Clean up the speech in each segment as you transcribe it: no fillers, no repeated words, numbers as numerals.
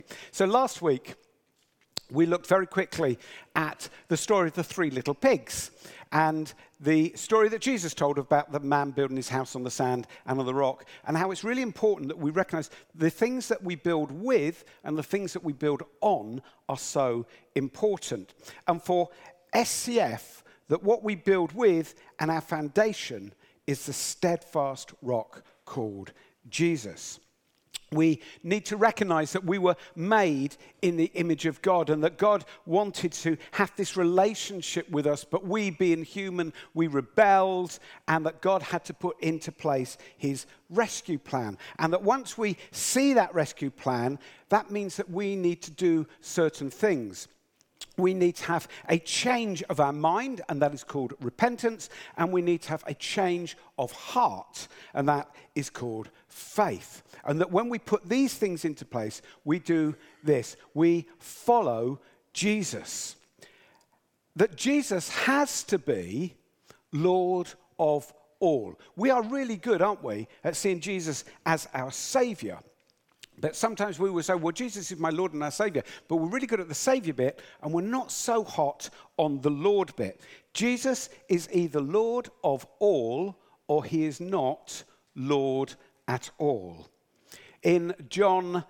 So last week, we looked very quickly at the story of the three little pigs and the story that Jesus told about the man building his house on the sand and on the rock, and how it's really important that we recognize the things that we build with and the things that we build on are so important. And for SCF, that what we build with and our foundation is the steadfast rock called Jesus. We need to recognize that we were made in the image of God and that God wanted to have this relationship with us, but we, being human, we rebelled, and that God had to put into place his rescue plan. And that once we see that rescue plan, that means that we need to do certain things. We need to have a change of our mind, and that is called repentance, and we need to have a change of heart, and that is called faith. And that when we put these things into place, we do this. We follow Jesus. That Jesus has to be Lord of all. We are really good, aren't we, at seeing Jesus as our Savior. But sometimes we will say, well, Jesus is my Lord and our Savior, but we're really good at the Savior bit, and we're not so hot on the Lord bit. Jesus is either Lord of all, or he is not Lord at all. In John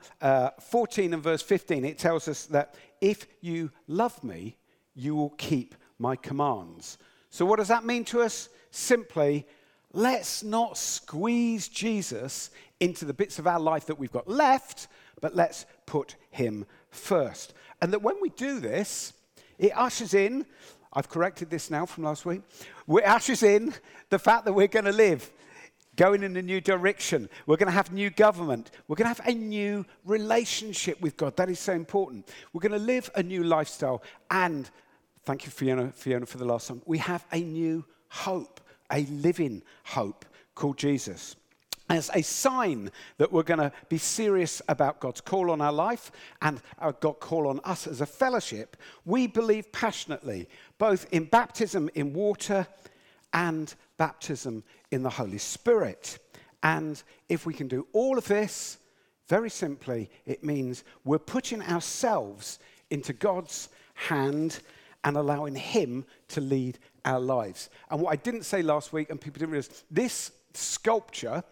14 and verse 15, it tells us that if you love me, you will keep my commands. So what does that mean to us? Simply, let's not squeeze Jesus into the bits of our life that we've got left, but let's put him first. And that when we do this, it ushers in, I've corrected this now from last week, it ushers in the fact that we're going to live going in a new direction. We're going to have new government. We're going to have a new relationship with God. That is so important. We're going to live a new lifestyle. And thank you, Fiona, for the last song. We have a new hope, a living hope called Jesus. As a sign that we're going to be serious about God's call on our life and God's call on us as a fellowship, we believe passionately both in baptism in water and baptism in the Holy Spirit. And if we can do all of this, very simply, it means we're putting ourselves into God's hand and allowing him to lead our lives. And what I didn't say last week, and people didn't realize, this sculpture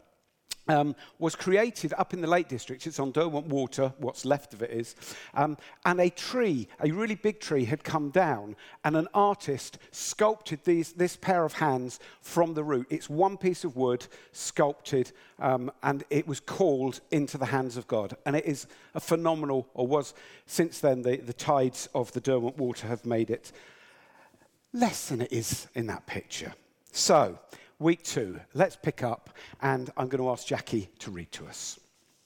was created up in the Lake District. It's on Derwent Water, what's left of it is. And a tree, a really big tree, had come down, and an artist sculpted this pair of hands from the root. It's one piece of wood sculpted, and it was called Into the Hands of God. And it is a phenomenal, or was, since then, the tides of the Derwent Water have made it less than it is in that picture. So, week 2, let's pick up, and I'm going to ask Jackie to read to us.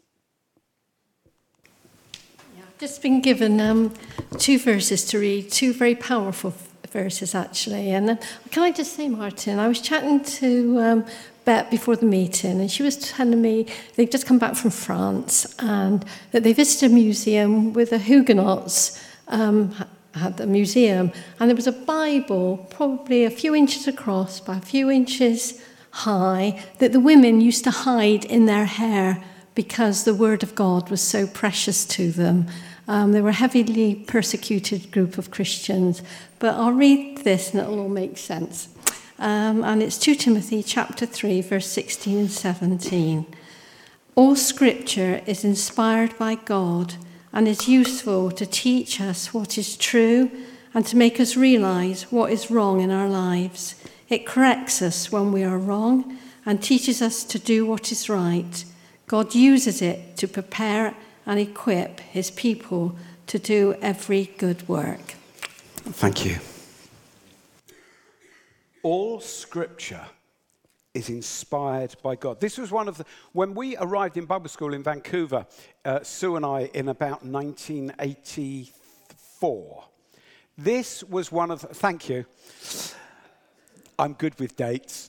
Yeah, I've just been given 2 verses to read, 2 very powerful verses actually. And can I just say, Martin, I was chatting to Bet before the meeting, and she was telling me they'd just come back from France and that they visited a museum with the Huguenots. Had the museum, and there was a Bible probably a few inches across by a few inches high that the women used to hide in their hair because the word of God was so precious to them. They were a heavily persecuted group of Christians, but I'll read this and it'll all make sense. And it's 2 Timothy chapter 3 verse 16 and 17. All scripture is inspired by God and is useful to teach us what is true and to make us realize what is wrong in our lives. It corrects us when we are wrong and teaches us to do what is right. God uses it to prepare and equip his people to do every good work. Thank you. All scripture is inspired by God. This was one of the, when we arrived in Bible school in Vancouver, Sue and I, in about 1984, this was one of the, thank you, I'm good with dates.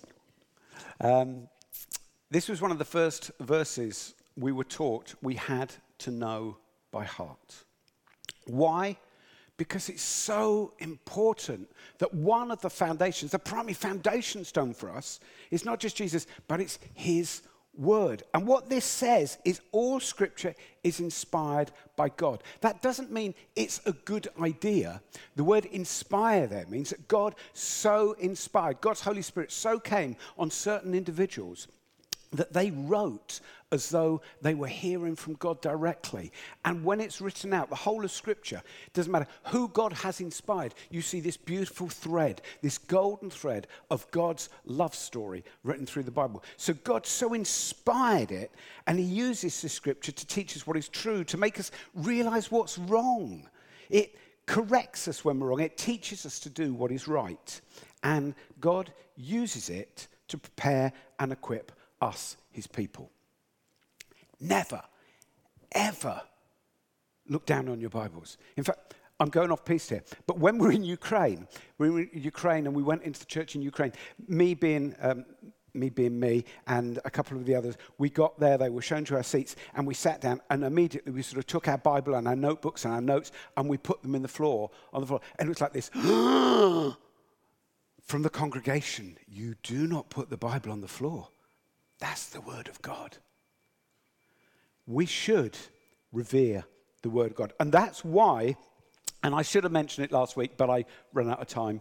This was one of the first verses we were taught we had to know by heart. Why? Because it's so important that one of the foundations, the primary foundation stone for us, is not just Jesus, but it's his word. And what this says is all Scripture is inspired by God. That doesn't mean it's a good idea. The word inspire there means that God so inspired, God's Holy Spirit so came on certain individuals that they wrote as though they were hearing from God directly. And when it's written out, the whole of Scripture, it doesn't matter who God has inspired, you see this beautiful thread, this golden thread of God's love story written through the Bible. So God so inspired it, and he uses this Scripture to teach us what is true, to make us realize what's wrong. It corrects us when we're wrong. It teaches us to do what is right. And God uses it to prepare and equip us, his people. Never, ever look down on your Bibles. In fact, I'm going off piece here, but when we were in Ukraine and we went into the church in Ukraine, me being me and a couple of the others, we got there, they were shown to our seats, and we sat down, and immediately we sort of took our Bible and our notebooks and our notes, and we put them on the floor, and it was like this, from the congregation, you do not put the Bible on the floor. That's the Word of God. We should revere the Word of God. And that's why, and I should have mentioned it last week, but I ran out of time.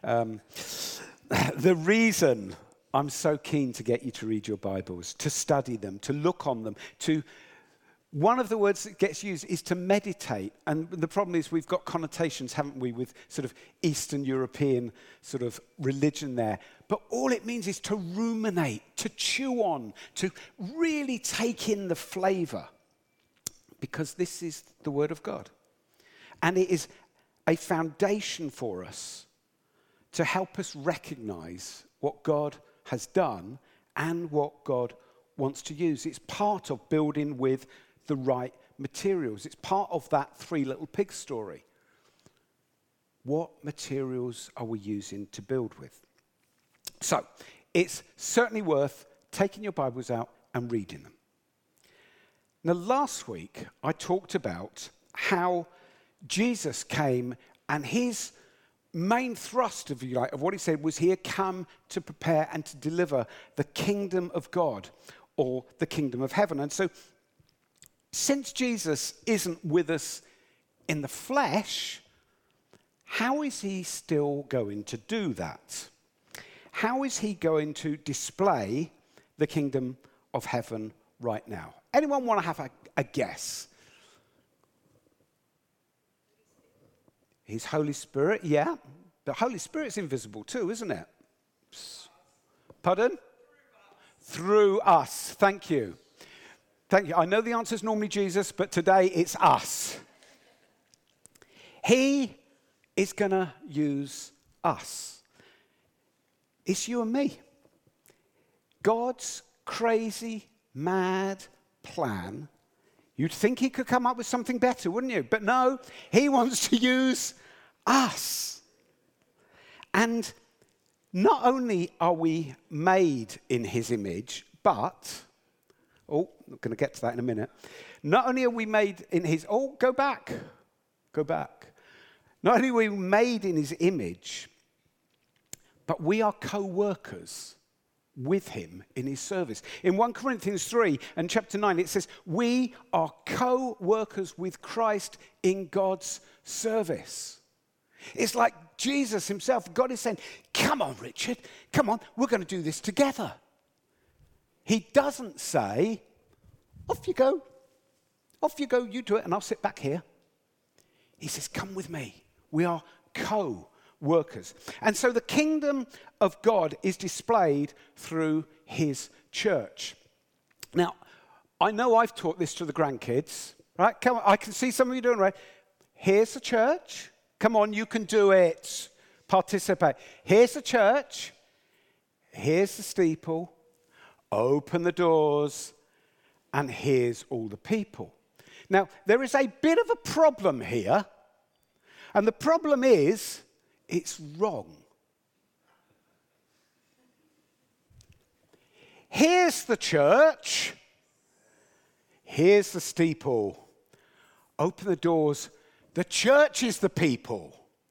The reason I'm so keen to get you to read your Bibles, to study them, to look on them, one of the words that gets used is to meditate. And the problem is we've got connotations, haven't we, with sort of Eastern European sort of religion there. But all it means is to ruminate, to chew on, to really take in the flavor. Because this is the Word of God. And it is a foundation for us to help us recognize what God has done and what God wants to use. It's part of building with the right materials. It's part of that Three Little Pigs story. What materials are we using to build with? So, it's certainly worth taking your Bibles out and reading them. Now, last week, I talked about how Jesus came and his main thrust, if you like, of what he said was he had come to prepare and to deliver the kingdom of God or the kingdom of heaven. And so, since Jesus isn't with us in the flesh, how is he still going to do that? How is he going to display the kingdom of heaven right now? Anyone want to have a guess? His Holy Spirit, yeah. The Holy Spirit's invisible too, isn't it? Pardon? Through us. Thank you. Thank you. I know the answer is normally Jesus, but today it's us. He is going to use us. It's you and me. God's crazy, mad plan. You'd think he could come up with something better, wouldn't you? But no, he wants to use us. And not only are we made in his image, but... I'm going to get to that in a minute. Not only are we made in his... go back. Not only are we made in his image, but we are co-workers with him in his service. In 1 Corinthians 3 and chapter 9, it says, we are co-workers with Christ in God's service. It's like Jesus himself, God is saying, come on, Richard, come on, we're going to do this together. He doesn't say, off you go, you do it, and I'll sit back here. He says, come with me. We are co-workers. And so the kingdom of God is displayed through his church. Now, I know I've taught this to the grandkids, right? Come on, I can see some of you doing it, right? Here's the church. Come on, you can do it. Participate. Here's the church. Here's the steeple. Open the doors, and here's all the people. Now, there is a bit of a problem here, and the problem is, it's wrong. Here's the church, here's the steeple. Open the doors, the church is the people.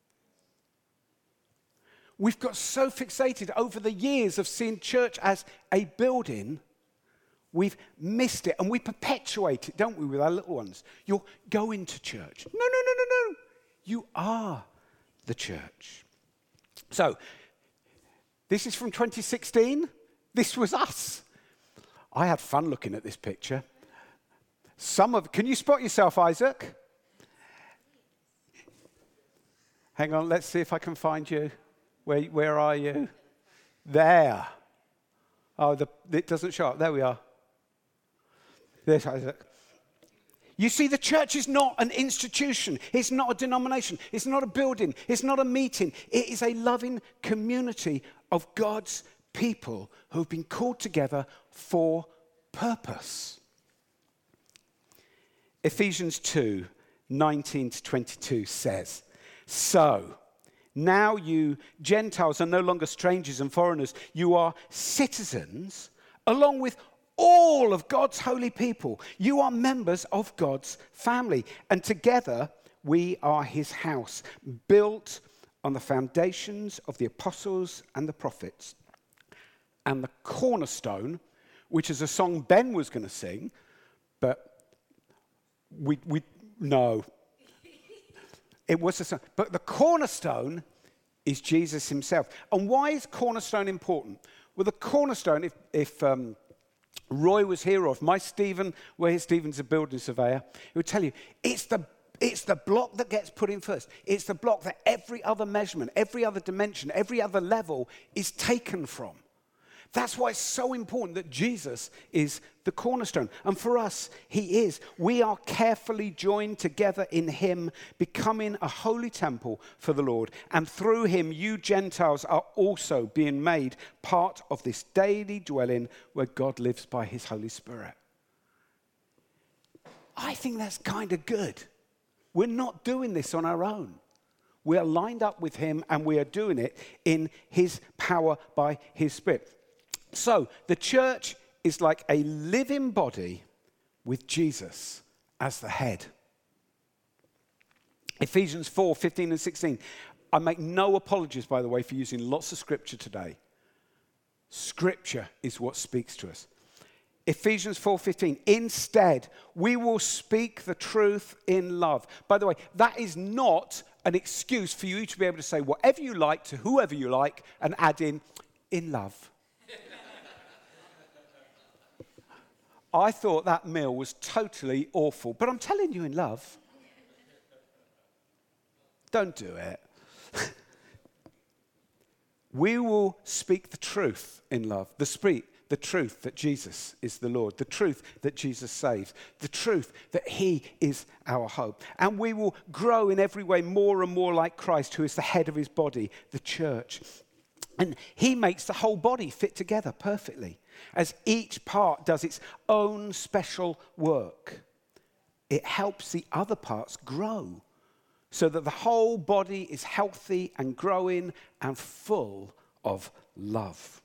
We've got so fixated over the years of seeing church as a building, we've missed it, and we perpetuate it, don't we, with our little ones? You're going to church. No, no, no, no, no. You are the church. So, this is from 2016. This was us. I had fun looking at this picture. Can you spot yourself, Isaac? Hang on, let's see if I can find you. Where are you? There. Oh, it doesn't show up. There we are. There's Isaac. You see, the church is not an institution. It's not a denomination. It's not a building. It's not a meeting. It is a loving community of God's people who have been called together for purpose. Ephesians 2:19-22 says, "So, now you Gentiles are no longer strangers and foreigners. You are citizens along with all of God's holy people. You are members of God's family. And together we are his house, built on the foundations of the apostles and the prophets. And the cornerstone," which is a song Ben was going to sing, but no. It was a song. But the cornerstone is Jesus himself. And why is cornerstone important? Well, the cornerstone, if Roy was here, or if my Stephen's a building surveyor, he would tell you, it's the block that gets put in first. It's the block that every other measurement, every other dimension, every other level is taken from. That's why it's so important that Jesus is the cornerstone. And for us, he is. We are carefully joined together in him, becoming a holy temple for the Lord. And through him, you Gentiles are also being made part of this daily dwelling where God lives by his Holy Spirit. I think that's kind of good. We're not doing this on our own. We are lined up with him, and we are doing it in his power by his Spirit. So, the church is like a living body with Jesus as the head. Ephesians 4:15-16. I make no apologies, by the way, for using lots of scripture today. Scripture is what speaks to us. Ephesians 4:15. "Instead, we will speak the truth in love." By the way, that is not an excuse for you to be able to say whatever you like to whoever you like and add in love. I thought that meal was totally awful, but I'm telling you in love. Don't do it. We will speak the truth in love. The truth that Jesus is the Lord. The truth that Jesus saves. The truth that he is our hope. And we will grow in every way more and more like Christ, who is the head of his body, the church. And he makes the whole body fit together perfectly, as each part does its own special work. It helps the other parts grow so that the whole body is healthy and growing and full of love.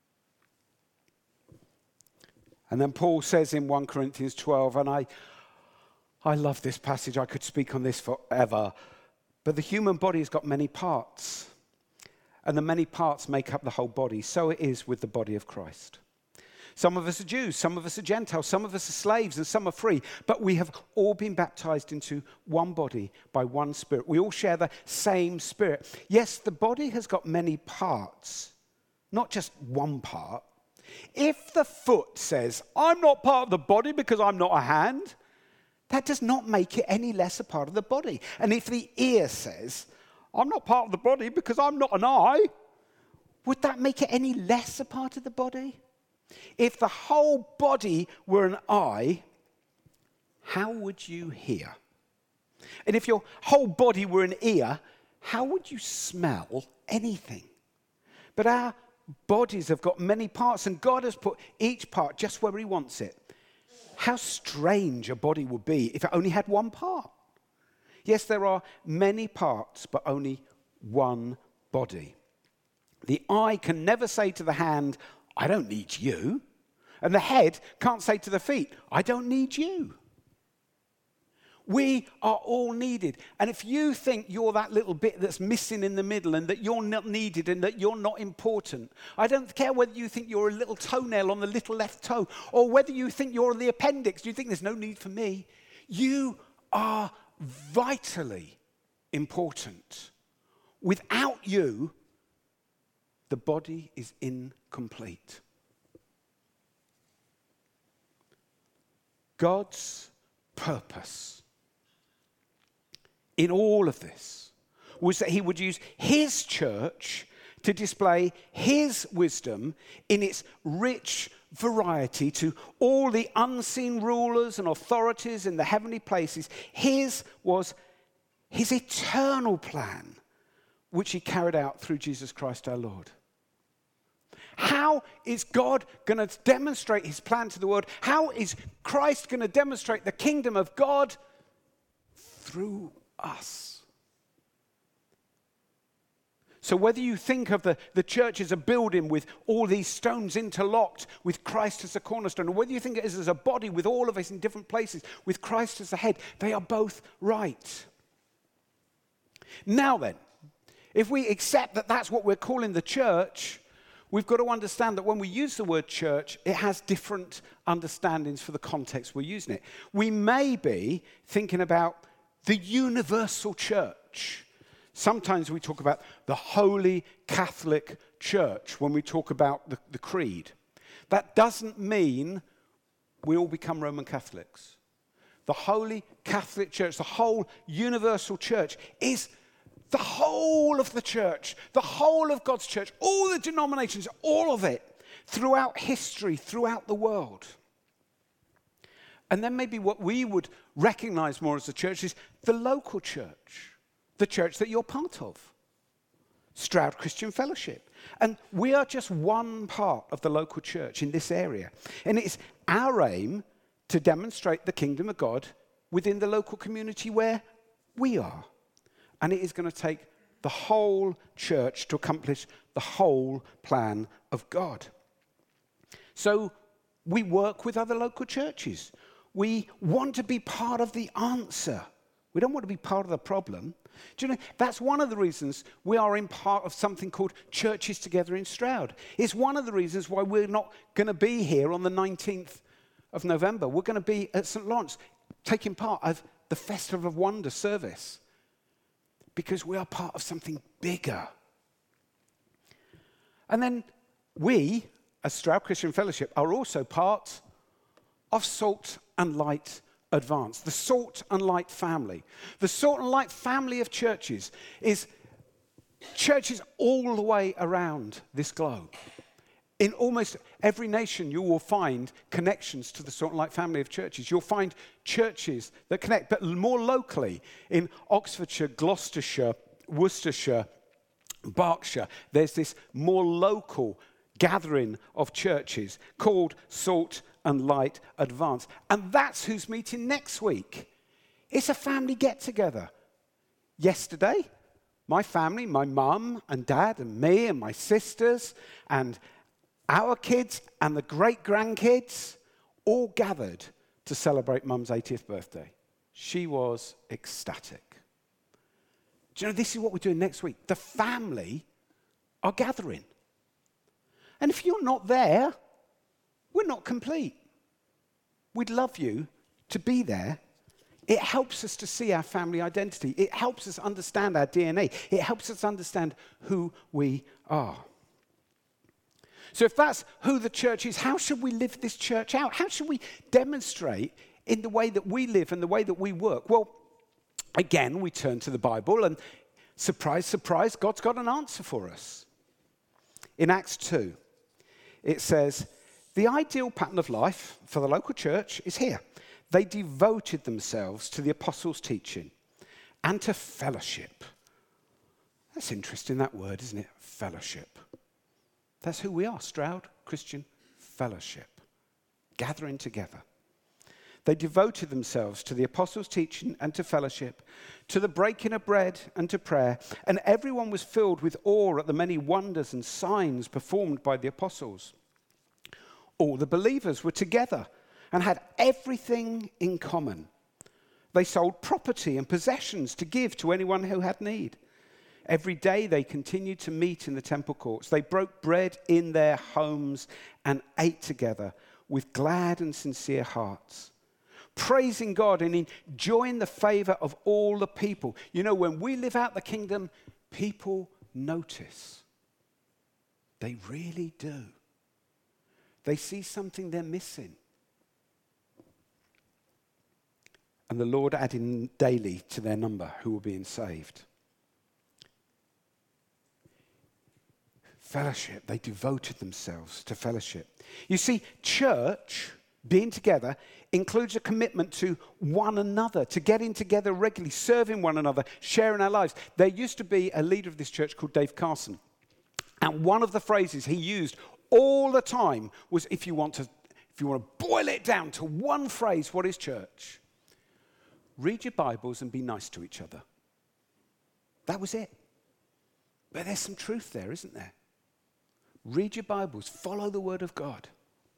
And then Paul says in 1 Corinthians 12, and I love this passage, I could speak on this forever, but the human body has got many parts. And the many parts make up the whole body. So it is with the body of Christ. Some of us are Jews, some of us are Gentiles, some of us are slaves, and some are free. But we have all been baptized into one body by one Spirit. We all share the same Spirit. Yes, the body has got many parts, not just one part. If the foot says, "I'm not part of the body because I'm not a hand," that does not make it any less a part of the body. And if the ear says, "I'm not part of the body because I'm not an eye," would that make it any less a part of the body? If the whole body were an eye, how would you hear? And if your whole body were an ear, how would you smell anything? But our bodies have got many parts, and God has put each part just where he wants it. How strange a body would be if it only had one part. Yes, there are many parts, but only one body. The eye can never say to the hand, "I don't need you." And the head can't say to the feet, "I don't need you." We are all needed. And if you think you're that little bit that's missing in the middle and that you're not needed and that you're not important, I don't care whether you think you're a little toenail on the little left toe or whether you think you're the appendix, you think there's no need for me. You are vitally important. Without you, the body is incomplete. God's purpose in all of this was that he would use his church to display his wisdom in its rich variety to all the unseen rulers and authorities in the heavenly places. His was his eternal plan, which he carried out through Jesus Christ our Lord. How is God going to demonstrate his plan to the world? How is Christ going to demonstrate the kingdom of God? Through us. So whether you think of the church as a building with all these stones interlocked with Christ as a cornerstone, or whether you think it is as a body with all of us in different places with Christ as the head, they are both right. Now then, if we accept that that's what we're calling the church, we've got to understand that when we use the word church, it has different understandings for the context we're using it. We may be thinking about the universal church. Sometimes we talk about the Holy Catholic Church when we talk about the creed. That doesn't mean we all become Roman Catholics. The Holy Catholic Church, the whole universal church, is the whole of the church, the whole of God's church, all the denominations, all of it, throughout history, throughout the world. And then maybe what we would recognize more as a church is the local church, the church that you're part of, Stroud Christian Fellowship. And we are just one part of the local church in this area. And it's our aim to demonstrate the kingdom of God within the local community where we are. And it is going to take the whole church to accomplish the whole plan of God. So we work with other local churches. We want to be part of the answer. We don't want to be part of the problem. Do you know, that's one of the reasons we are in part of something called Churches Together in Stroud. It's one of the reasons why we're not going to be here on the 19th of November. We're going to be at St. Lawrence taking part of the Festival of Wonder service because we are part of something bigger. And then we, as Stroud Christian Fellowship, are also part of Salt and Light Advance, the Salt and Light family. The Salt and Light family of churches is churches all the way around this globe. In almost every nation, you will find connections to the Salt and Light family of churches. You'll find churches that connect, but more locally, in Oxfordshire, Gloucestershire, Worcestershire, Berkshire, there's this more local gathering of churches called Salt and Light Advance. And that's who's meeting next week. It's a family get-together. Yesterday, my family, my mum and dad and me and my sisters and our kids and the great-grandkids all gathered to celebrate Mum's 80th birthday. She was ecstatic. Do you know, this is what we're doing next week. The family are gathering. And if you're not there, we're not complete. We'd love you to be there. It helps us to see our family identity. It helps us understand our DNA. It helps us understand who we are. So if that's who the church is, how should we live this church out? How should we demonstrate in the way that we live and the way that we work? Well, again, we turn to the Bible and surprise, surprise, God's got an answer for us. In Acts 2, it says, the ideal pattern of life for the local church is here. They devoted themselves to the apostles' teaching and to fellowship. That's interesting, that word, isn't it? Fellowship. That's who we are, Stroud Christian Fellowship. Gathering together. They devoted themselves to the apostles' teaching and to fellowship, to the breaking of bread and to prayer, and everyone was filled with awe at the many wonders and signs performed by the apostles. All the believers were together and had everything in common. They sold property and possessions to give to anyone who had need. Every day they continued to meet in the temple courts. They broke bread in their homes and ate together with glad and sincere hearts, praising God and enjoying the favor of all the people. You know, when we live out the kingdom, people notice. They really do. They see something they're missing. And the Lord added daily to their number who were being saved. Fellowship, they devoted themselves to fellowship. You see, church, being together, includes a commitment to one another, to getting together regularly, serving one another, sharing our lives. There used to be a leader of this church called Dave Carson. And one of the phrases he used all the time was, if you want to boil it down to one phrase, what is church? Read your Bibles and be nice to each other. That was it. But there's some truth there, isn't there? Read your Bibles. Follow the Word of God.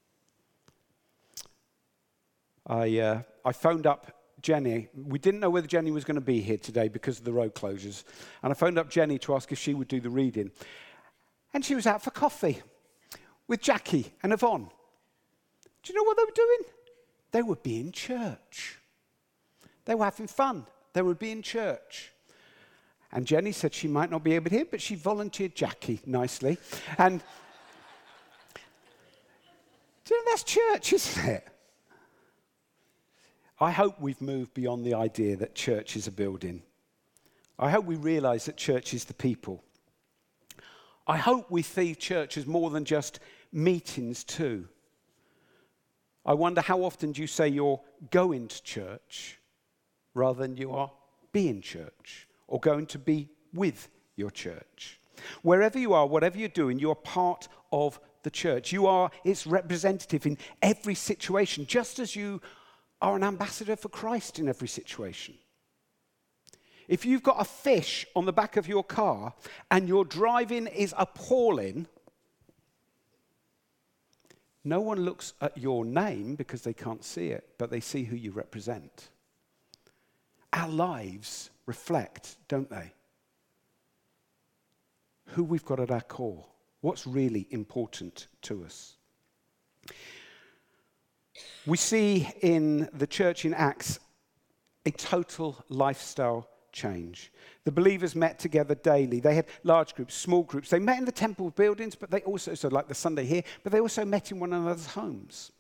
I phoned up Jenny. We didn't know whether Jenny was going to be here today because of the road closures. And I phoned up Jenny to ask if she would do the reading. And she was out for coffee with Jackie and Yvonne. Do you know what they were doing? They were being church. They were having fun. They were being church. And Jenny said she might not be able to hear, but she volunteered Jackie nicely. And do you know, that's church, isn't it? I hope we've moved beyond the idea that church is a building. I hope we realize that church is the people. I hope we see church as more than just meetings too. I wonder how often do you say you're going to church rather than you are being church or going to be with your church. Wherever you are, whatever you're doing, you are part of the church. You are its representative in every situation, just as you are an ambassador for Christ in every situation. If you've got a fish on the back of your car and your driving is appalling, no one looks at your name because they can't see it, but they see who you represent. Our lives reflect, don't they? Who we've got at our core. What's really important to us. We see in the church in Acts a total lifestyle change. The believers met together daily. They had large groups, small groups. They met in the temple buildings, but they also, so like the Sunday here, but they also met in one another's homes.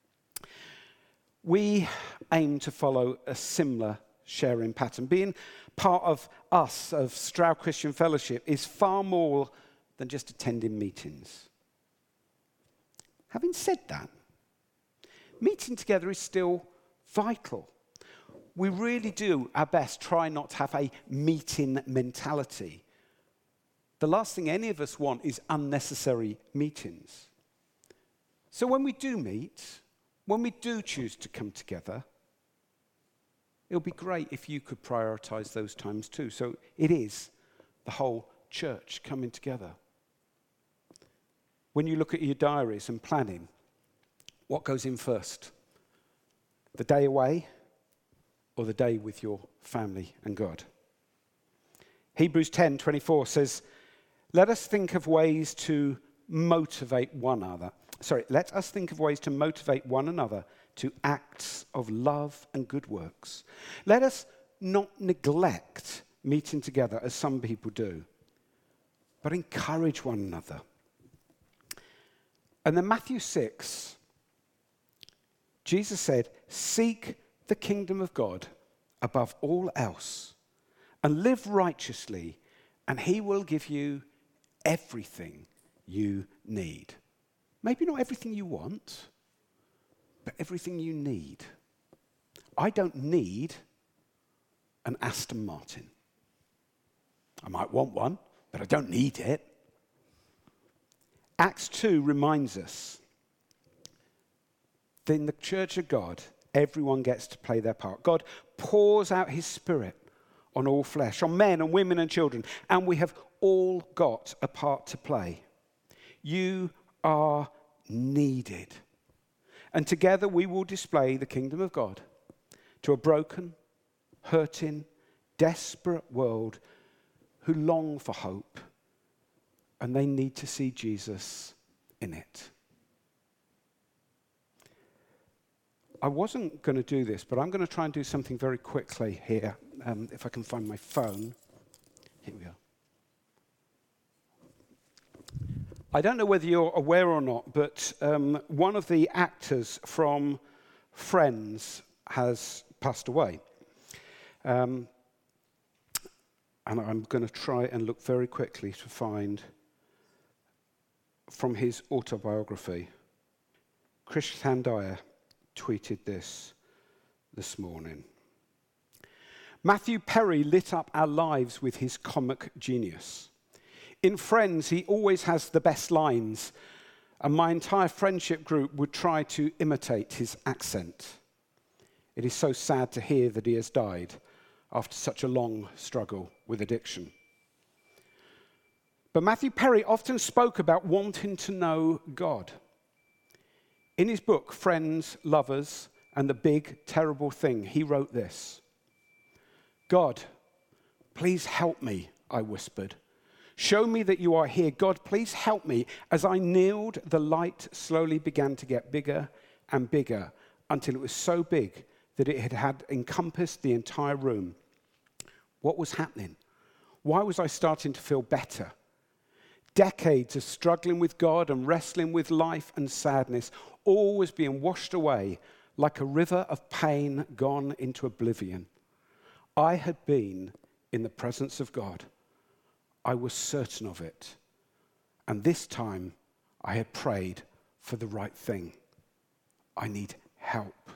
We aim to follow a similar sharing pattern. Being part of us, of Stroud Christian Fellowship, is far more than just attending meetings. Having said that, meeting together is still vital. We really do our best try not to have a meeting mentality. The last thing any of us want is unnecessary meetings. So when we do meet, when we do choose to come together, it'll be great if you could prioritize those times too. So it is the whole church coming together. When you look at your diaries and planning, what goes in first? The day away or the day with your family and God? Hebrews 10:24 says, let us think of ways to motivate one another. Let us think of ways to motivate one another to acts of love and good works. Let us not neglect meeting together as some people do, but encourage one another. And then Matthew 6, Jesus said, seek the kingdom of God above all else and live righteously, and he will give you everything you need. Maybe not everything you want, but everything you need. I don't need an Aston Martin. I might want one, but I don't need it. Acts 2 reminds us that in the church of God, everyone gets to play their part. God pours out his Spirit on all flesh, on men and women and children, and we have all got a part to play. You are needed. And together we will display the kingdom of God to a broken hurting, desperate world who long for hope, and they need to see Jesus in it. I wasn't going to do this, but I'm going to try and do something very quickly here, if I can find my phone. Here we are. I don't know whether you're aware or not, but one of the actors from Friends has passed away. And I'm going to try and look very quickly to find from his autobiography. Krish Thandaya tweeted this morning. Matthew Perry lit up our lives with his comic genius. In Friends, he always has the best lines, and my entire friendship group would try to imitate his accent. It is so sad to hear that he has died after such a long struggle with addiction. But Matthew Perry often spoke about wanting to know God. In his book, Friends, Lovers, and the Big Terrible Thing, he wrote this: God, please help me, I whispered. Show me that you are here. God, please help me. As I kneeled, the light slowly began to get bigger and bigger until it was so big that it had encompassed the entire room. What was happening? Why was I starting to feel better? Decades of struggling with God and wrestling with life and sadness, all was being washed away like a river of pain gone into oblivion. I had been in the presence of God. I was certain of it. And this time, I had prayed for the right thing. I need help.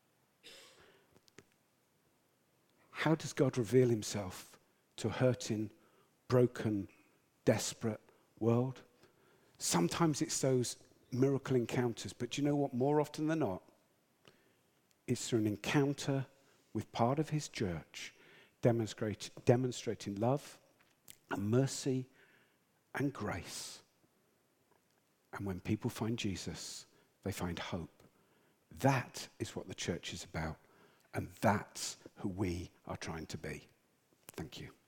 How does God reveal himself to a hurting, broken, desperate world? Sometimes it's those miracle encounters, but you know what? More often than not, it's through an encounter with part of his church, demonstrating love and mercy and grace. And when people find Jesus, they find hope. That is what the church is about, and that's who we are trying to be. Thank you.